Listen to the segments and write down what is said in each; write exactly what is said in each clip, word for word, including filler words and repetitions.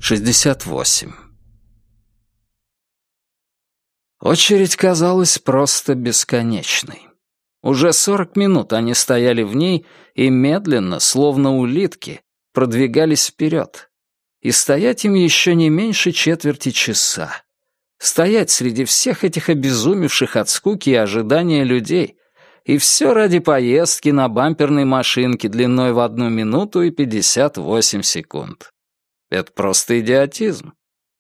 шестьдесят восемь. Очередь казалась просто бесконечной. Уже сорок минут они стояли в ней и медленно, словно улитки, продвигались вперед. И стоять им еще не меньше четверти часа. Стоять среди всех этих обезумевших от скуки и ожидания людей. И все ради поездки на бамперной машинке длиной в одну минуту и пятьдесят восемь секунд. Это просто идиотизм.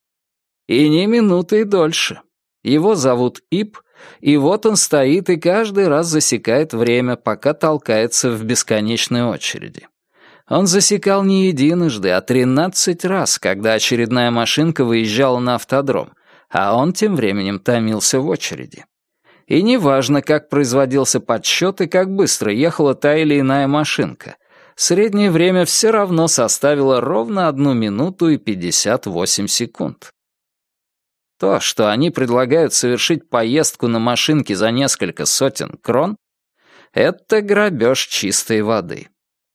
И ни минуты и дольше. Его зовут Ип, и вот он стоит и каждый раз засекает время, пока толкается в бесконечной очереди. Он засекал не единожды, а тринадцать раз, когда очередная машинка выезжала на автодром, а он тем временем томился в очереди. И неважно, как производился подсчет и как быстро ехала та или иная машинка, среднее время все равно составило ровно одну минуту и пятьдесят восемь секунд. То, что они предлагают совершить поездку на машинке за несколько сотен крон, это грабеж чистой воды.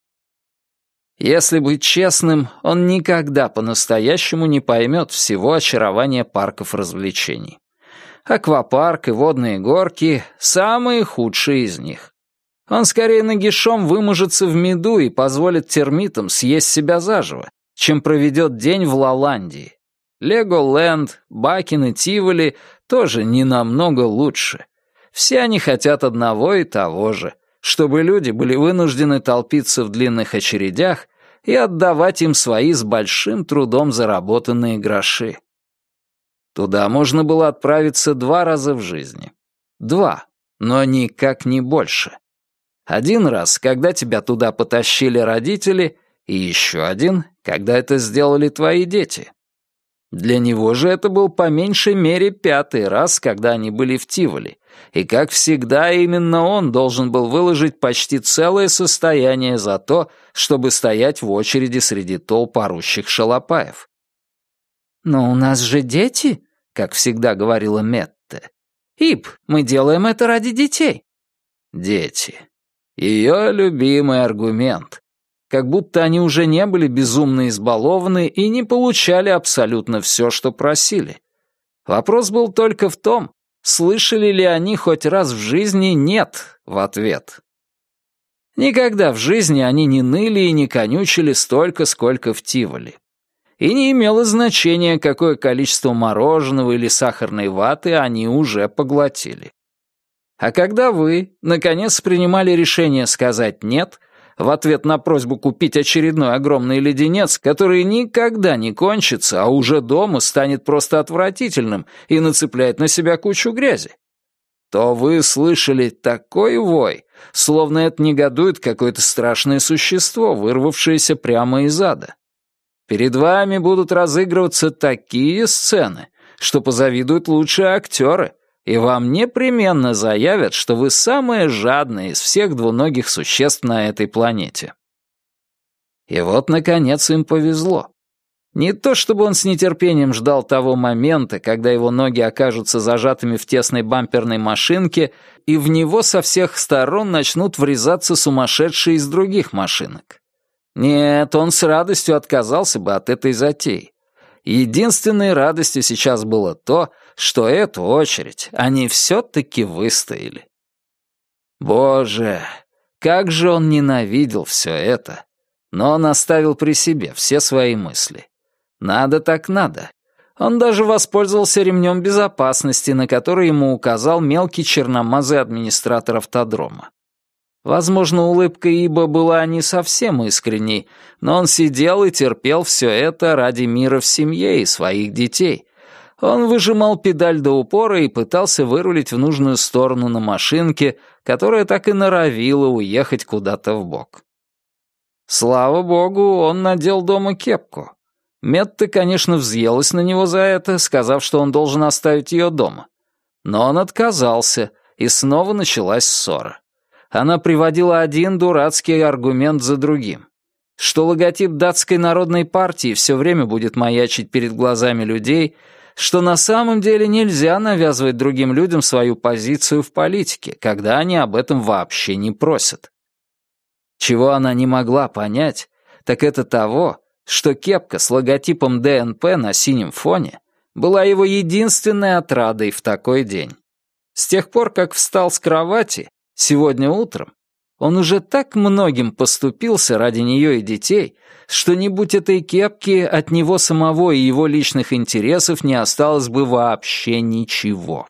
Если быть честным, он никогда по-настоящему не поймет всего очарования парков развлечений. Аквапарк и водные горки — самые худшие из них. Он скорее нагишом выможется в меду и позволит термитам съесть себя заживо, чем проведет день в Лоландии. Леголэнд, Бакен и Тиволи тоже не намного лучше. Все они хотят одного и того же, чтобы люди были вынуждены толпиться в длинных очередях и отдавать им свои с большим трудом заработанные гроши. Туда можно было отправиться два раза в жизни. Два, но никак не больше. Один раз, когда тебя туда потащили родители, и еще один, когда это сделали твои дети. Для него же это был по меньшей мере пятый раз, когда они были в Тиволи, и, как всегда, именно он должен был выложить почти целое состояние за то, чтобы стоять в очереди среди толп орущих шалопаев. «Но у нас же дети», — как всегда говорила Метте. «Ип, мы делаем это ради детей». Дети. Ее любимый аргумент. Как будто они уже не были безумно избалованы и не получали абсолютно все, что просили. Вопрос был только в том, слышали ли они хоть раз в жизни «нет» в ответ. Никогда в жизни они не ныли и не конючили столько, сколько в Тиволи. И не имело значения, какое количество мороженого или сахарной ваты они уже поглотили. А когда вы, наконец, принимали решение сказать «нет», в ответ на просьбу купить очередной огромный леденец, который никогда не кончится, а уже дома станет просто отвратительным и нацепляет на себя кучу грязи, то вы слышали такой вой, словно это негодует какое-то страшное существо, вырвавшееся прямо из ада. Перед вами будут разыгрываться такие сцены, что позавидуют лучшие актеры, и вам непременно заявят, что вы самые жадные из всех двуногих существ на этой планете. И вот, наконец, им повезло. Не то чтобы он с нетерпением ждал того момента, когда его ноги окажутся зажатыми в тесной бамперной машинке, и в него со всех сторон начнут врезаться сумасшедшие из других машинок. Нет, он с радостью отказался бы от этой затеи. Единственной радостью сейчас было то, что эту очередь они все-таки выстояли. Боже, как же он ненавидел все это. Но он оставил при себе все свои мысли. Надо так надо. Он даже воспользовался ремнем безопасности, на который ему указал мелкий черномазый администратор автодрома. Возможно, улыбка Иба была не совсем искренней, но он сидел и терпел все это ради мира в семье и своих детей. Он выжимал педаль до упора и пытался вырулить в нужную сторону на машинке, которая так и норовила уехать куда-то вбок. Слава богу, он надел дома кепку. Метта, конечно, взъелась на него за это, сказав, что он должен оставить ее дома. Но он отказался, и снова началась ссора. Она приводила один дурацкий аргумент за другим. Что логотип датской народной партии все время будет маячить перед глазами людей, что на самом деле нельзя навязывать другим людям свою позицию в политике, когда они об этом вообще не просят. Чего она не могла понять, так это того, что кепка с логотипом дэ эн пэ на синем фоне была его единственной отрадой в такой день. С тех пор, как встал с кровати, сегодня утром, он уже так многим поступился ради нее и детей, что не будь этой кепки, от него самого и его личных интересов не осталось бы вообще ничего.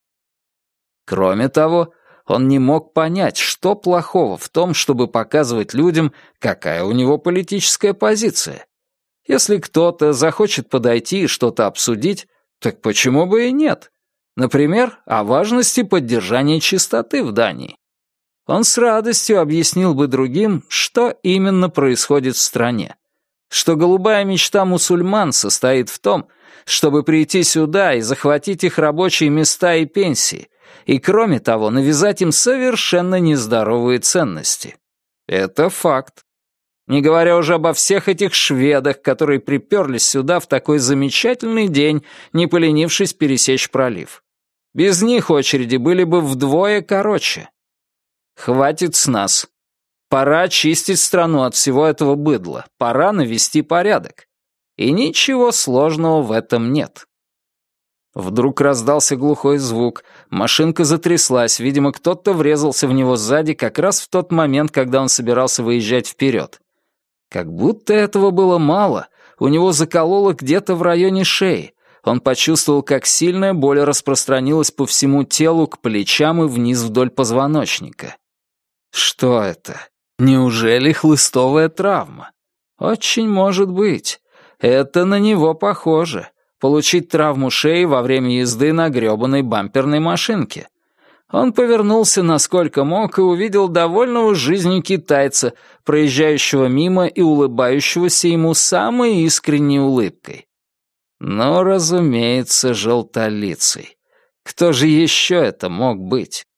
Кроме того, он не мог понять, что плохого в том, чтобы показывать людям, какая у него политическая позиция. Если кто-то захочет подойти и что-то обсудить, так почему бы и нет? Например, о важности поддержания чистоты в Дании. Он с радостью объяснил бы другим, что именно происходит в стране. Что голубая мечта мусульман состоит в том, чтобы прийти сюда и захватить их рабочие места и пенсии, и, кроме того, навязать им совершенно нездоровые ценности. Это факт. Не говоря уже обо всех этих шведах, которые приперлись сюда в такой замечательный день, не поленившись пересечь пролив. Без них очереди были бы вдвое короче. Хватит с нас. Пора очистить страну от всего этого быдла. Пора навести порядок. И ничего сложного в этом нет. Вдруг раздался глухой звук. Машинка затряслась. Видимо, кто-то врезался в него сзади как раз в тот момент, когда он собирался выезжать вперед. Как будто этого было мало, у него закололо где-то в районе шеи. Он почувствовал, как сильная боль распространилась по всему телу, к плечам и вниз вдоль позвоночника. Что это? Неужели хлыстовая травма? Очень может быть. Это на него похоже. Получить травму шеи во время езды на грёбаной бамперной машинке. Он повернулся насколько мог и увидел довольного жизнью китайца, проезжающего мимо и улыбающегося ему самой искренней улыбкой. Но, разумеется, желтолицый. Кто же еще это мог быть?